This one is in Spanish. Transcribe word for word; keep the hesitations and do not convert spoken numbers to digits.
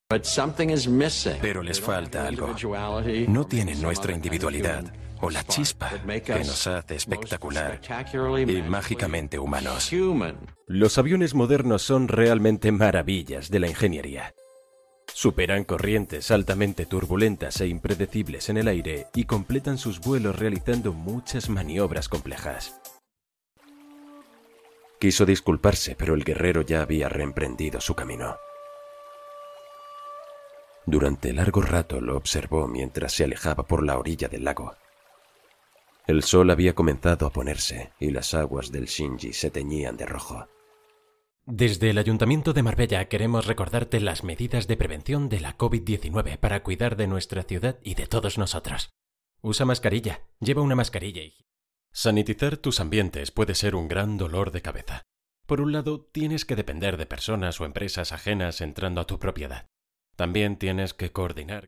Pero les falta algo. No tienen nuestra individualidad o la chispa que nos hace espectacular y mágicamente humanos. Los aviones modernos son realmente maravillas de la ingeniería. Superan corrientes altamente turbulentas e impredecibles en el aire y completan sus vuelos realizando muchas maniobras complejas. Quiso disculparse, pero el guerrero ya había reemprendido su camino. Durante largo rato lo observó mientras se alejaba por la orilla del lago. El sol había comenzado a ponerse y las aguas del Shinji se teñían de rojo. Desde el Ayuntamiento de Marbella queremos recordarte las medidas de prevención de la COVID diecinueve para cuidar de nuestra ciudad y de todos nosotros. Usa mascarilla, lleva una mascarilla y... Sanitizar tus ambientes puede ser un gran dolor de cabeza. Por un lado, tienes que depender de personas o empresas ajenas entrando a tu propiedad. También tienes que coordinar